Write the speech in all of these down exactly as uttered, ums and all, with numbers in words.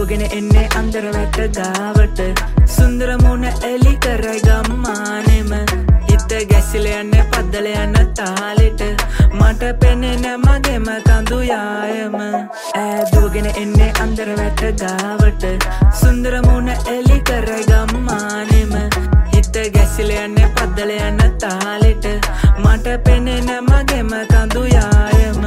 දුවගෙන එන්නේ අන්දර වැට ගාවට සුන්දර මුණ එලි කරයි ගම්මානෙම හිත ගැසිල යන්නේ පද්දල යන තාලෙට මට පෙනෙන මගේම කඳු යායම ඈ දුවගෙන එන්නේ අන්දර වැට ගාවට සුන්දර මුණ එලි කරයි ගම්මානෙම හිත ගැසිල යන්නේ පද්දල යන තාලෙට මට පෙනෙන මගේම කඳු යායම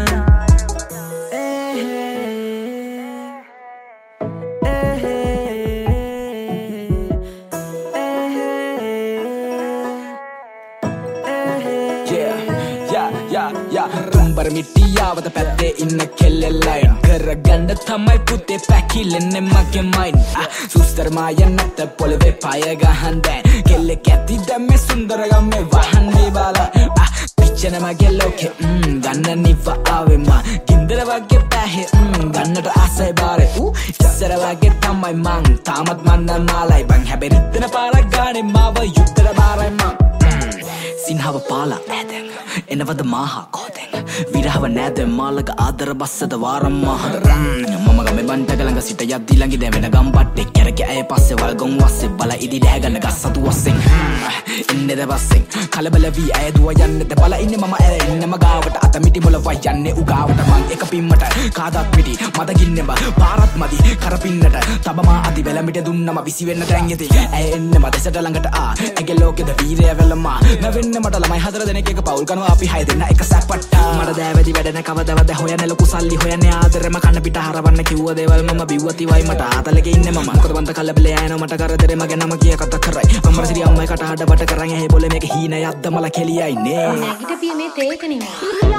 රුම්බර මිටියාවත පැත්තේ ඉන්න කෙල්ලෙල්ලයින් කරගන්න තමයි පුතේ පැකිලෙන්නේ මගේ මයින් සුස්තර මායන් නැත පොළවේ පය ගහන් දැන් කෙල්ලෙක් ඇති දැම්මේ සුන්දර ගම්මේ වහන්නේ බාලා පිච්චෙන මගේ ලෝකේ ගන්න නිව ආවෙම ගින්දර වගේ පැහේ ගන්නට ආසයි බාරේ ඉස්සර වගේ තමයි මං තාමත් මන්න මාලයි බං හැබැයි රිද්දන පාරක් ගානේ මාව යුද්ධර බාරයි මං සින්හව පාලා ඇදෙන් එනවද මාහා කෝදෙන් විරහව නෑද මාලක ආදර බස්සද වාරම් මහද මම ගමේ බන්ටක ළඟ සිට යද්දි ළඟි දැවෙන ගම්පට්ටේ කැරක ඇය පස්සේ වල්ගොන් වස්සේ බල ඉදි ඩෑගන්න ගස්සතු වස්සෙන් එන්නේද බස්සෙන් කලබල වී ඇය දුව යන්නද බල ඉන්නේ මම ඇය ඉන්නම ගාවට අත මිටි මොල වයි යන්නේ උගාවට මං එක පිම්මට කාදත් පිටි මද ගින්නෙම පාරත් මදි කරපින්නට තබමා අදි වෙලමිට දුන්නම විසි වෙන්න දැන් යති ඇය එන්නම දෙසට ළඟට ආ ඇගේ ලෝකෙද වීරය වෙලමා නැවෙන්න මට ළමයි හතර දෙනෙක් එක පවුල් කරනවා අපි හය දෙන්න එක සැපට්ටා මට දෑවැදි වැඩන කවදවද හොයන ලොකු සල්ලි හොයන්නේ ආදරෙම කන පිට හරවන්න කිව්ව දේවල් මම බිව්වති වයි මට ආතලක ඉන්නේ මම මොකද බන්ත කලබලේ යන මට කරදරේ මගේ නම කිය කතා කරයි අම්මර සිරි අම්මයි කට හඩ බට කරන් ඇහි බොලේ මේක හීන යද්ද මල කෙලියයි නේ නැගිට පිය මේ තේක නෙමෙයි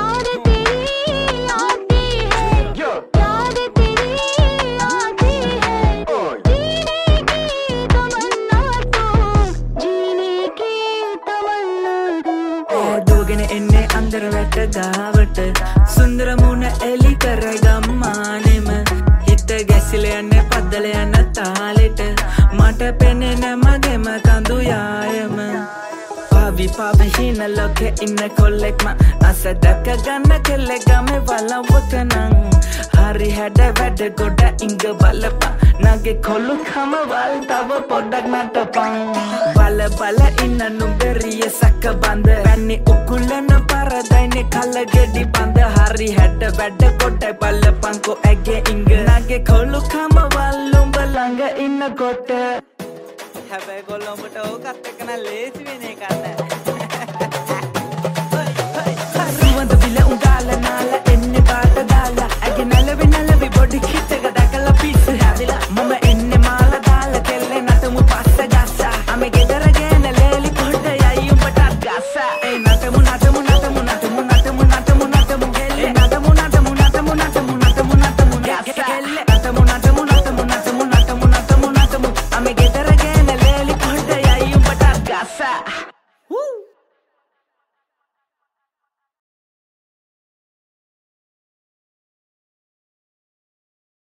එන්නේ අන්දර වැට ගාවට සුන්දර මුණ එලි කරයි ගම්මානෙම හිත ගැසිල යන්නේ පද්දල යන තාලෙට මට පෙනෙන මගේම කඳු යායම පාවි පාවි හින ලෝකෙ ඉන්න කොල්ලෙක්ම අස දැක ගන්න කෙල්ලෙක් ගමේ වලවකනං හරි හැඩ වැඩ ගොඩ ඉංග බලපා නගේ කොල්ලු කම වල් තව පොඩ්ඩක් නටපන් බල බල ඉන්න නුඹරිය සැක බඳ පැන්නේ උකුලන පරදයිනේ කල ගෙඩි බඳ හරි හැඩ වැඩ ගොඩ බලපන්කෝ ඇගේ ඉංග නගේ කොල්ලු කම වල් උඹ ළඟ ඉන්න කොට හැබැයි කොල්ලෝ උඹට ඕකත් එක්ක නම් ලේසි වෙන එකක් නෑ සුවඳ විල උඟාල නාල එන්නේ පාට දාලා ඇගේ නලවි නලවි බොඩි කිට් එක දැකලා පිස්ස හැදිලා මම එන්නේ මාල දාලා කෙල්ලේ නටමු පස්ස ගස්සා අමේ ගෙදර ගෑන ලේලි පොඩ යයි උඹටත් ගස්සා ඒ නටමු නටමු නටමු නටමු නටමු නටමු නටමු ගෙල්ලේ නටමු නටමු නටමු නටමු නටමු නටමු ගස්සා ගෙල්ලේ නටමු නටමු නටමු නටමු නටමු නටමු නටමු අමේ ගෙදර ගෑන ලේලි පොඩ යයි උඹටත් ගස්සා